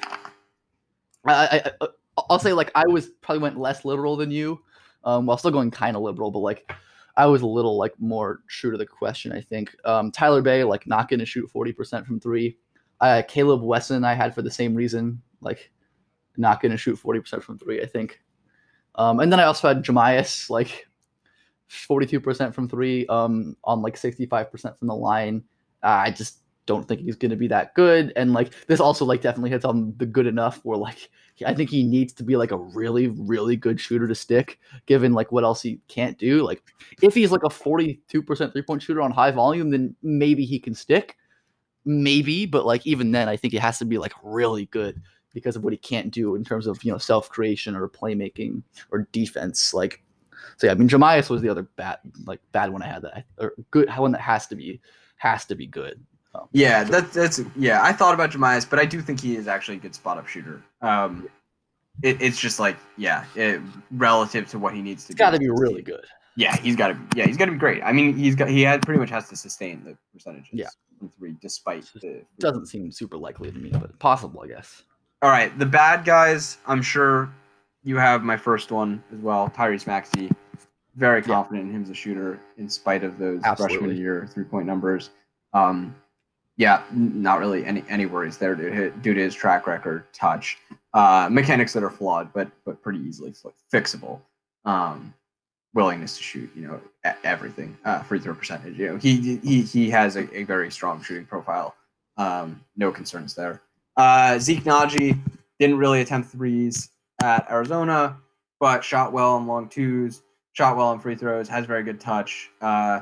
I, I, I'll say like I was probably went less liberal than you, um, while still going kind of liberal, but like I was a little like more true to the question. I think um, Tyler Bay like not going to shoot forty percent from three. Uh, Caleb Wesson I had for the same reason, like not going to shoot forty percent from three. I think. Um, and then I also had Jamias, like forty-two percent from three, um, on like sixty-five percent from the line. Uh, I just don't think he's going to be that good. And like this also like definitely hits on the good enough where like I think he needs to be like a really, really good shooter to stick, given like what else he can't do. Like if he's like a forty-two percent three-point shooter on high volume, then maybe he can stick. Maybe, but like even then, I think it has to be like really good. Because of what he can't do in terms of, you know, self-creation or playmaking or defense. Like, so yeah, I mean, Jamias was the other bad, like bad one I had that, I, or good one that has to be, has to be good. Um, yeah, that's, that's, yeah, I thought about Jamias, but I do think he is actually a good spot-up shooter. Um, it, it's just like, yeah, it, relative to what he needs to it's do. got to be really good. Yeah, he's got to be, yeah, he's got to be great. I mean, he's got, he had pretty much has to sustain the percentages yeah. from three, despite the. Doesn't seem super likely to me, but possible, I guess. All right, the bad guys, I'm sure you have my first one as well, Tyrese Maxey. Very confident yeah. in him as a shooter in spite of those Absolutely. freshman year three-point numbers. Um, Yeah, not really any any worries there due, due to his track record, touch, uh, mechanics that are flawed, but but pretty easily fixable. Um, willingness to shoot, you know, everything, uh, free throw percentage. You know, he he he has a, a very strong shooting profile. Um, no concerns there. Uh, Zeke Naji didn't really attempt threes at Arizona, but shot well on long twos, shot well on free throws, has very good touch. Uh,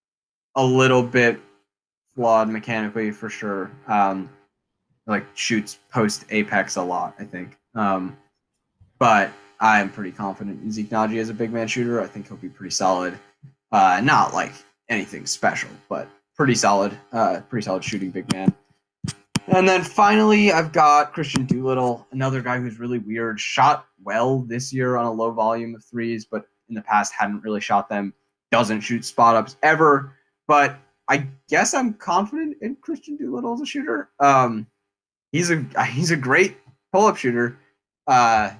a little bit flawed mechanically for sure. Um, like shoots post apex a lot, I think. Um, but I'm pretty confident in Zeke Naji as a big man shooter. I think he'll be pretty solid. Uh, not like anything special, but pretty solid. Uh, pretty solid shooting big man. And then finally, I've got Christian Doolittle, another guy who's really weird. Shot well this year on a low volume of threes, but in the past hadn't really shot them. Doesn't shoot spot ups ever, but I guess I'm confident in Christian Doolittle as a shooter. Um, he's a he's a great pull up shooter. Uh,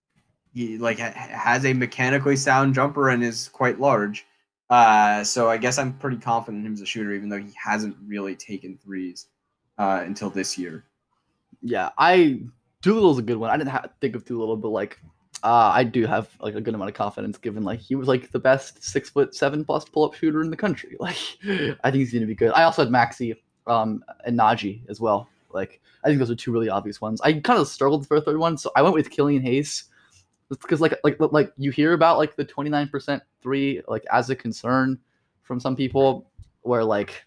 he like ha- has a mechanically sound jumper and is quite large. Uh, so I guess I'm pretty confident in him as a shooter, even though he hasn't really taken threes uh, until this year. Yeah, I Doolittle's a good one. I didn't ha- think of Doolittle, but like uh, I do have like a good amount of confidence, given like he was like the best six foot seven plus pull up shooter in the country. Like I think he's gonna be good. I also had Maxey um, and Naji as well. Like I think those are two really obvious ones. I kind of struggled for a third one, so I went with Killian Hayes. Because like like like you hear about like the twenty-nine percent three like as a concern from some people, where like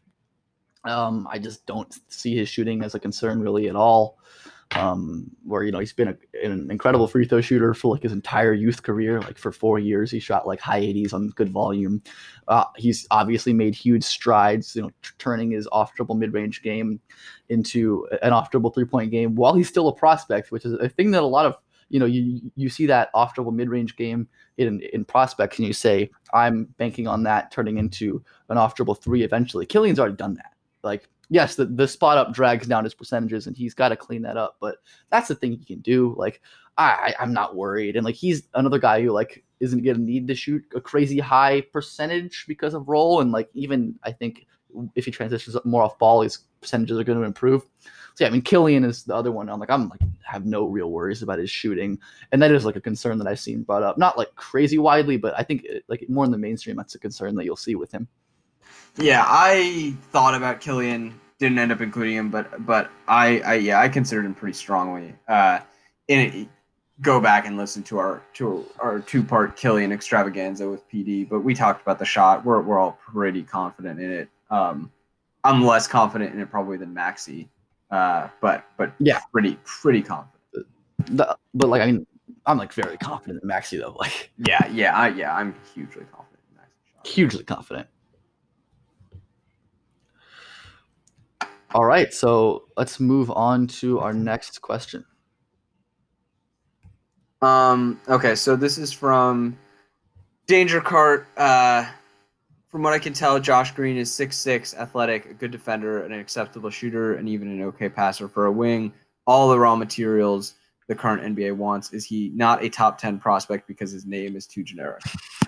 um I just don't see his shooting as a concern really at all. Um, where you know he's been a, an incredible free throw shooter for like his entire youth career. Like for four years, he shot like high eighties on good volume. Uh, he's obviously made huge strides, you know, t- turning his off dribble mid range game into an off dribble three point game while he's still a prospect, which is a thing that a lot of you know, you you see that off dribble mid range game in in prospects, and you say, I'm banking on that turning into an off dribble three eventually. Killian's already done that. Like, yes, the, the spot up drags down his percentages, and he's got to clean that up. But that's the thing he can do. Like, I I'm not worried, and like he's another guy who like isn't going to need to shoot a crazy high percentage because of role, and like even I think if he transitions more off ball, his percentages are going to improve. So yeah, I mean, Killian is the other one. I'm like, I'm like, have no real worries about his shooting, and that is like a concern that I've seen brought up, not like crazy widely, but I think it, like more in the mainstream, that's a concern that you'll see with him. Yeah, I thought about Killian, didn't end up including him, but but I, I yeah, I considered him pretty strongly. Uh, in it, go back and listen to our to our two part Killian extravaganza with P D, but we talked about the shot. We're we're all pretty confident in it. Um, I'm less confident in it probably than Maxey. Uh, but but yeah, pretty pretty confident. The, but like I mean, I'm like very confident in Maxey though. Like yeah, yeah, I, yeah, I'm hugely confident in Maxey. Hugely confident. All right, so let's move on to our next question. Um. Okay, so this is from Danger Cart. Uh, From what I can tell, Josh Green is six six, athletic, a good defender, an acceptable shooter, and even an okay passer for a wing. All the raw materials the current N B A wants. Is he not a top ten prospect because his name is too generic?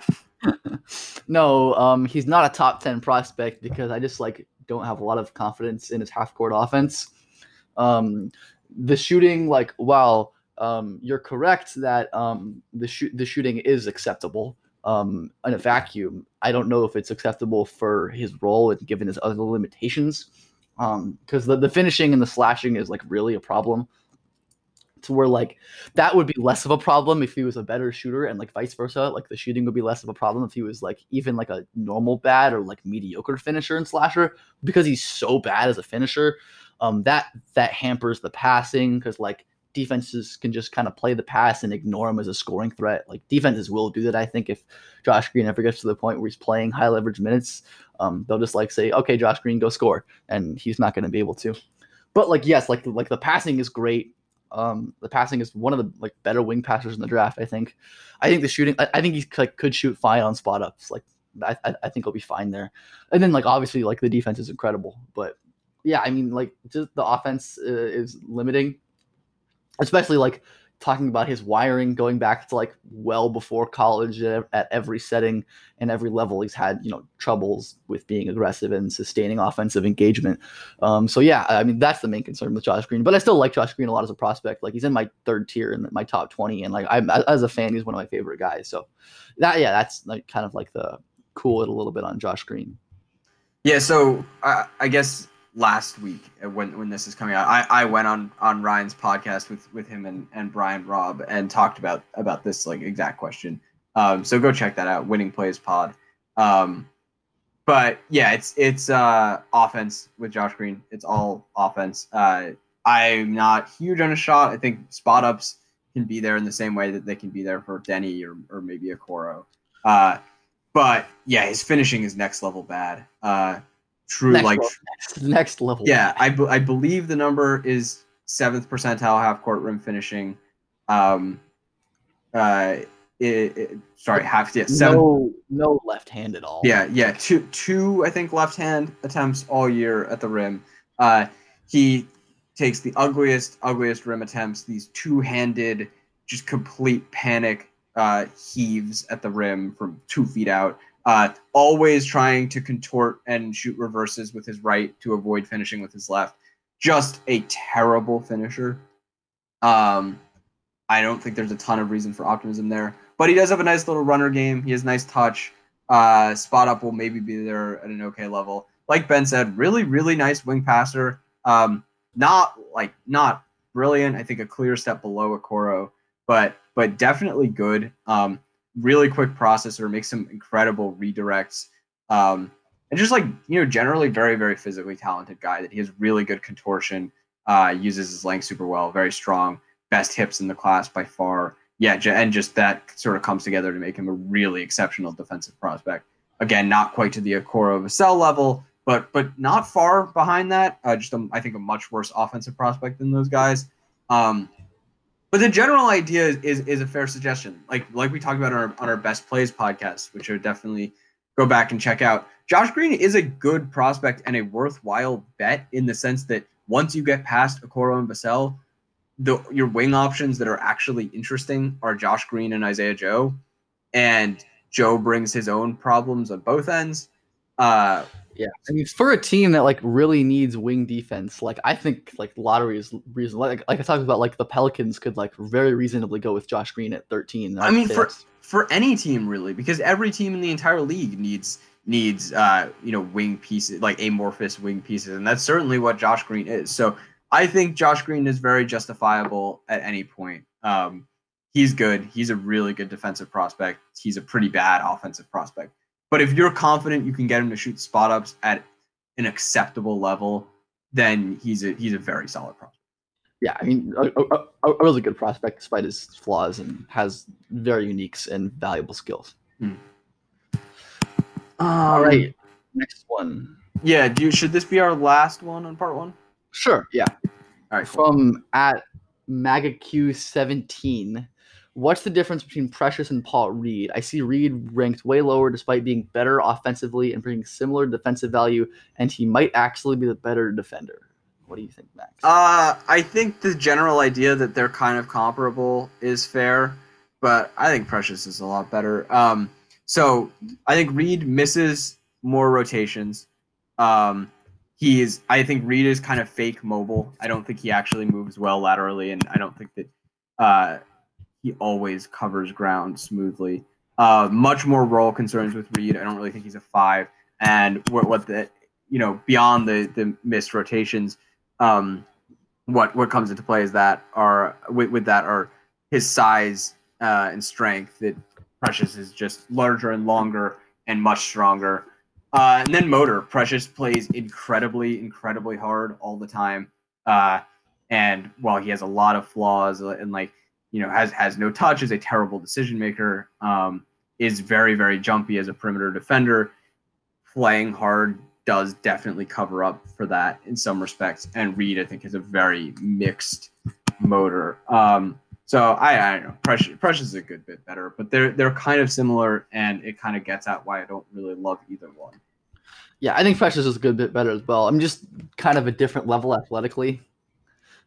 No, um, he's not a top ten prospect because I just like don't have a lot of confidence in his half court offense. Um, the shooting, like, while um, you're correct that um, the shoot the shooting is acceptable. Um, in a vacuum, I don't know if it's acceptable for his role and given his other limitations. Um, because the, the finishing and the slashing is like really a problem. To where like that would be less of a problem if he was a better shooter, and like vice versa. Like the shooting would be less of a problem if he was like even like a normal bad or like mediocre finisher and slasher, because he's so bad as a finisher. Um, that that hampers the passing because like defenses can just kind of play the pass and ignore him as a scoring threat. Like defenses will do that. I think if Josh Green ever gets to the point where he's playing high leverage minutes, um, they'll just like say, okay, Josh Green, go score. And he's not going to be able to. But like, yes, like, like the passing is great. Um, the passing is one of the like better wing passers in the draft. I think, I think the shooting, I, I think he like could shoot fine on spot ups. Like I, I, I think he'll be fine there. And then like, obviously like the defense is incredible, but yeah, I mean like just the offense uh, is limiting. Especially like talking about his wiring going back to like well before college at, at every setting and every level. He's had, you know, troubles with being aggressive and sustaining offensive engagement. Um, so yeah, I mean, that's the main concern with Josh Green, but I still like Josh Green a lot as a prospect. Like he's in my third tier in my top twenty. And like, I'm as a fan, he's one of my favorite guys. So that, yeah, that's like kind of like the cool it a little bit on Josh Green. Yeah. So uh, I guess last week when when this is coming out, I, I went on, on Ryan's podcast with, with him and, and Brian Robb and talked about, about this like exact question. Um, so go check that out. Winning Plays Pod. Um, but yeah, it's, it's uh offense with Josh Green. It's all offense. Uh, I'm not huge on a shot. I think spot ups can be there in the same way that they can be there for Denny or, or maybe a Coro. Uh, but yeah, his finishing is next level bad. Uh, True, next like level, next, next level. Yeah, I, b- I believe the number is seventh percentile half court rim finishing. Um, uh, it, it, sorry, half yeah, seven. No, no left hand at all. Yeah, yeah, two two I think left hand attempts all year at the rim. Uh, he takes the ugliest ugliest rim attempts. These two handed, just complete panic uh, heaves at the rim from two feet out. Uh, always trying to contort and shoot reverses with his right to avoid finishing with his left. Just a terrible finisher. Um, I don't think there's a ton of reason for optimism there. But he does have a nice little runner game. He has nice touch. Uh, spot up will maybe be there at an okay level. Like Ben said, really, really nice wing passer. Um, not like not brilliant. I think a clear step below a Coro, but but definitely good. Um, really quick processor, makes some incredible redirects, um, and just like, you know, generally very, very physically talented guy that he has really good contortion, uh, uses his length super well, very strong, best hips in the class by far. Yeah, and just that sort of comes together to make him a really exceptional defensive prospect. Again, not quite to the Okoro Vassell level, but but not far behind that. Uh, just a, I think a much worse offensive prospect than those guys. Um, But the general idea is, is is a fair suggestion. Like like we talked about on our on our Best Plays podcast, which I would definitely go back and check out. Josh Green is a good prospect and a worthwhile bet in the sense that once you get past Okoro and Vassell, the your wing options that are actually interesting are Josh Green and Isaiah Joe, and Joe brings his own problems on both ends. Uh, Yeah, I mean, for a team that like really needs wing defense, like I think like lottery is reason. Like, like I talked about, like the Pelicans could like very reasonably go with Josh Green at thirteen. I mean, for for any team really, because every team in the entire league needs needs uh you know wing pieces, like amorphous wing pieces, and that's certainly what Josh Green is. So I think Josh Green is very justifiable at any point. Um, he's good. He's a really good defensive prospect. He's a pretty bad offensive prospect. But if you're confident you can get him to shoot spot ups at an acceptable level, then he's a he's a very solid prospect. Yeah, I mean, a, a, a really good prospect despite his flaws, and has very unique and valuable skills. Hmm. All right, next one. Yeah, do you, should this be our last one on part one? Sure. Yeah. All right. Cool. From at MagaQ seventeen. What's the difference between Precious and Paul Reed? I see Reed ranked way lower despite being better offensively and bringing similar defensive value, and he might actually be the better defender. What do you think, Max? Uh, I think the general idea that they're kind of comparable is fair, but I think Precious is a lot better. Um, so I think Reed misses more rotations. Um, he is. I think Reed is kind of fake mobile. I don't think he actually moves well laterally, and I don't think that uh, he always covers ground smoothly. Uh, much more role concerns with Reed. I don't really think he's a five. And what, what the you know beyond the the missed rotations, um, what what comes into play is that are with with that are his size uh, and strength. That Precious is just larger and longer and much stronger. Uh, and then motor. Precious plays incredibly, incredibly hard all the time. Uh, and while he has a lot of flaws and like, you know, has, has no touch, is a terrible decision maker, um, is very, very jumpy as a perimeter defender, playing hard does definitely cover up for that in some respects. And Reed, I think, has a very mixed motor. Um, so I, I don't know. Precious, Precious is a good bit better, but they're they're kind of similar, and it kind of gets at why I don't really love either one. Yeah, I think Precious is a good bit better as well. I'm just kind of a different level athletically.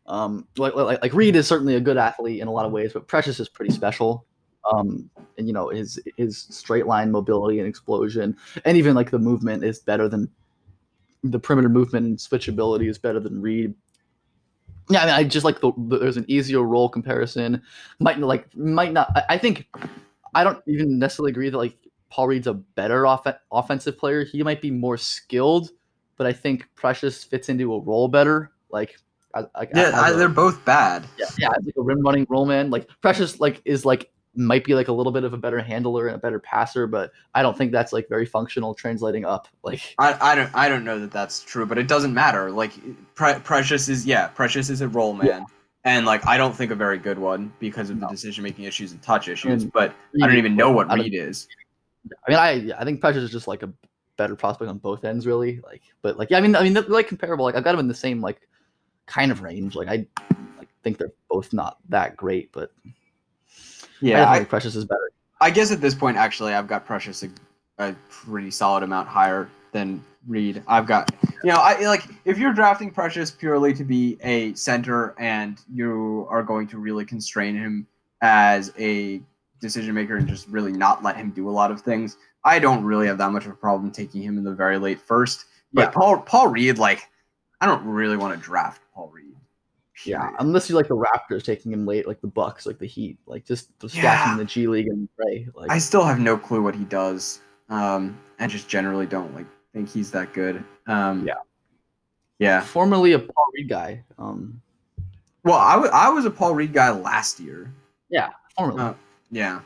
Um, like, like like Reed is certainly a good athlete in a lot of ways, but Precious is pretty special. Um, and you know his his straight line mobility and explosion, and even like the movement is better than the perimeter movement and switchability is better than Reed. Yeah, I mean, I just like the, the there's an easier role comparison. Might like might not. I, I think I don't even necessarily agree that like Paul Reed's a better off- offensive player. He might be more skilled, but I think Precious fits into a role better. Like, I, I, Yeah, I, I, they're both bad. yeah, yeah, like a rim running role man. Like Precious, like is like might be like a little bit of a better handler and a better passer, but I don't think that's like very functional translating up. Like I, I don't I don't know that that's true, but it doesn't matter. Like Pre- Precious is yeah, Precious is a role man, yeah. And like I don't think a very good one because of no. the decision making issues and touch issues. And but Reed, I don't even know what Reed is. I mean, I I think Precious is just like a better prospect on both ends, really. Like, but like yeah, I mean, I mean, they're like comparable. Like I've got them in the same like kind of range. Like I like think they're both not that great, but. Yeah, I I think Precious is better. I guess at this point, actually, I've got Precious a, a pretty solid amount higher than Reed. I've got, you know, I like if you're drafting Precious purely to be a center and you are going to really constrain him as a decision maker and just really not let him do a lot of things, I don't really have that much of a problem taking him in the very late first. But yeah. Paul Paul Reed, like, I don't really want to draft Paul Reed. Yeah, unless you like the Raptors taking him late, like the Bucks, like the Heat, like just stack yeah. him in the G League and pray. Like I still have no clue what he does, um, and just generally don't like think he's that good. Um, yeah, yeah. Formerly a Paul Reed guy. Um, well, I, w- I was a Paul Reed guy last year. Yeah, formerly. Uh, yeah,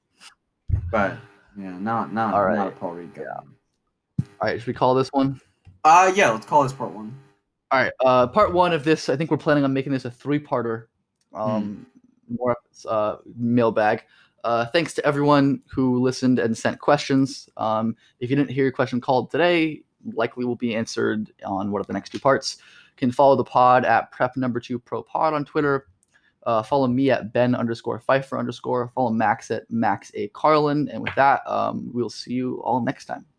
but yeah, not not All right. not a Paul Reed guy. Yeah. All right, should we call this one? Uh, yeah, let's call this part one. All right, uh, part one of this, I think we're planning on making this a three-parter, um, mm. more uh, mailbag. Uh, thanks to everyone who listened and sent questions. Um, if you didn't hear your question called today, likely will be answered on one of the next two parts. You can follow the pod at prep number two pro pod on Twitter. Uh, follow me at Ben underscore Pfeiffer underscore. Follow Max at Max A Carlin. And with that, um, we'll see you all next time.